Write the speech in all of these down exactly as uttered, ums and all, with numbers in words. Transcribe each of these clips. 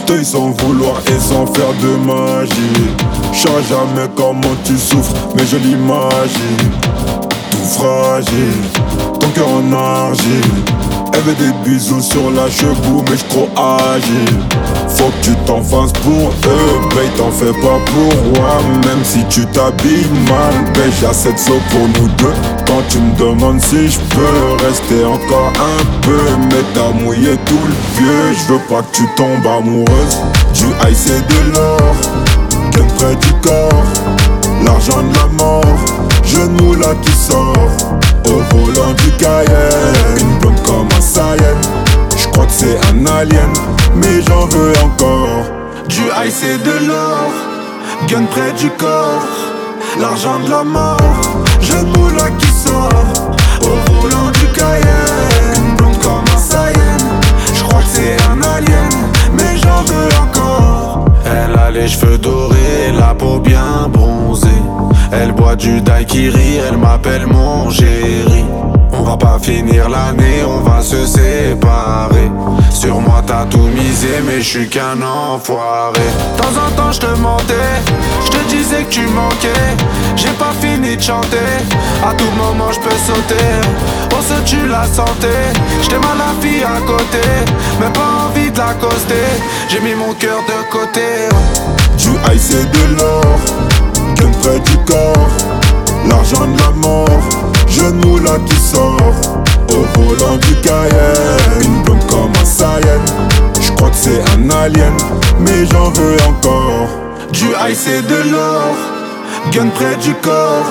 Deuil sans vouloir et sans faire de magie. J'sais jamais comment tu souffres, mais je l'imagine. Tout fragile, ton cœur en argile. Elle veut des bisous sur la cheveux, mais j'suis trop agile. Faut que tu t'en fasses pour eux, babe, t'en fais pas pour moi. Même si tu t'habilles mal, babe, j'ai assez de seaux pour nous deux. Quand tu me demandes si je peux rester encore un peu, mais t'as mouillé tout le vieux. Je veux pas que tu tombes amoureuse. Du high c'est de l'or, gun près du corps. L'argent de la mort, jeune moula qui sort. Au volant du Cayenne, une blonde comme un Saiyan. J'crois que c'est un alien, mais j'en veux encore. Du high c'est de l'or, gun près du corps. L'argent de la mort, jeune moula qui sort. Au volant du Cayenne, une blonde comme un Saiyan. J'crois que c'est un alien, mais j'en veux encore. Elle a les cheveux dorés, la peau bien bronzée. Elle boit du daiquiri, elle m'appelle mon chéri. On va pas finir l'année, on va se séparer. Sur moi t'as tout misé, mais je suis qu'un enfoiré. De temps en temps je te mentais, je te disais que tu manquais. J'ai pas fini de chanter, à tout moment je peux sauter. On se tue la santé, j'étais mal la fille à côté, mais pas envie de l'accoster. J'ai mis mon cœur de côté. Du high c'est de l'or, gun près du corps. L'argent de la mort, jeune moula qui sort. Au volant du Cayenne, une blonde comme un Saiyan. J'crois que c'est un alien, mais j'en veux encore. Du high c'est de l'or, gun près du corps.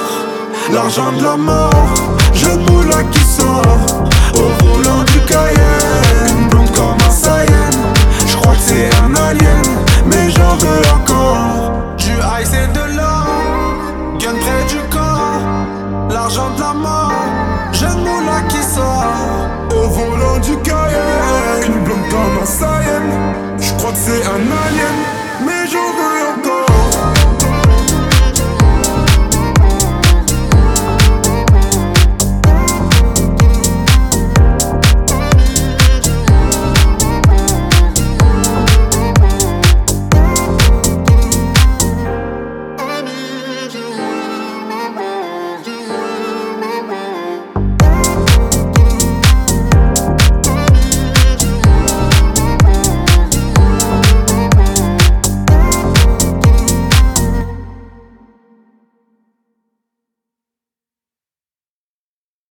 L'argent de la mort, jeune moula qui sort. Au volant du Cayenne.